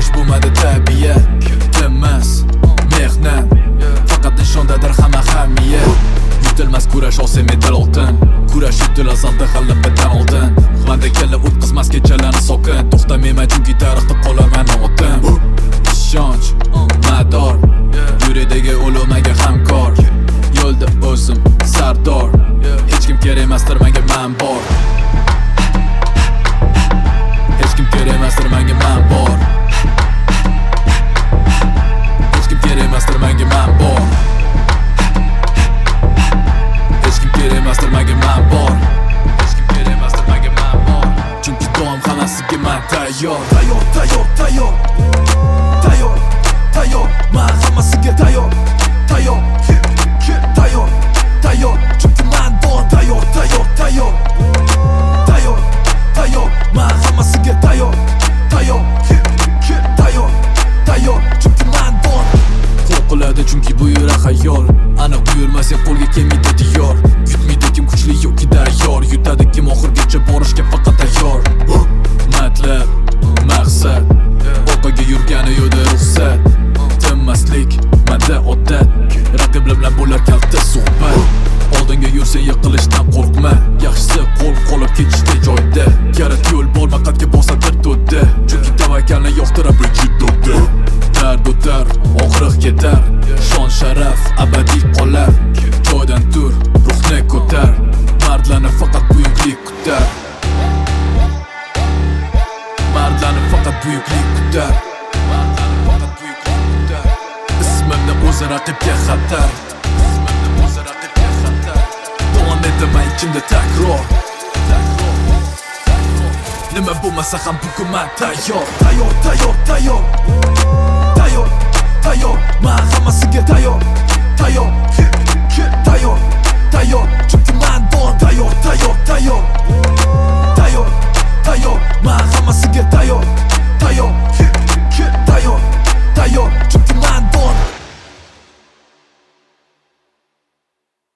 yurish bo'lmadi tabiat. Emas, mehnat, faqat nishondadir hamma ahamiyat. Yutilmas kurash olsa medal oltin, kurash yutilar zalda g'alabadan oldin. Manda kalla o'tkazmas kechalarni sokin, to'xtamayman chunki tarixda qolarman otim. Ishonch, mador, yuridagi o'lmaga hamkor. Yo'lda o'zim sardor, hech kim kerak emasdir menga, men bor. Hech kim kerak emasdir menga, men bor. Hech kim kerak emasdir menga, men bor. Hech kim kerak emasdir menga, men bor. Hech kim kerak emasdir menga, men bor. Chunki doim hammasiga men tayyor. Tayyor, tayyor, tayyor. Tayyor, tayyor. Men hammasiga tayyor. Tayyor, tayyor, tayyor. Chunki men doim tayyor, tayyor, tayyor. Tayyor, tayyor. Men hammasiga tayyor. Tayyor, tayyor, tayyor. Chunki men doim qo'l qiladi chunki bu yurak xayol. Aniq buyurmasa qo'lga kelmaydi diyor. Yutmaydi kim kuchli yoki tayyor. Yutadi kim oxirgacha borishga faqat tayyor. Matlab, maqsad, orqaga yurgani yo'da ruxsat. Tinmaslik, manda odat. Raqiblar bilan bo'lar kalta suhbat. Oldinga yursa yiqilishdan qo'rqma. Yaxshisi qo'l qolib ketishda joyda. Yarat yo'l bor maqsadga bosadir to'da. Chunki tavakkalni yo'qtirib judoda. Dard o'tar, og'riq ketar. Shon sharaf abadiy qolar. Joydan tur, ruhni ko'tar. Mardlarni faqat buyuklik kutar. Mardlarni faqat buyuklik kutar. Mardlarni faqat buyuklik kutar. Ismimni o'zi raqibga xatar. Ismimni o'zi raqibga xatar. Davom etaman ichimda takror. Nima bo'lmasa ham bugun men tayyor. Tayyor, tayyor, tayyor. Tayyor, tayyor. Men hammasiga tayyor. Tayyor, tayyor, tayyor. Chunki men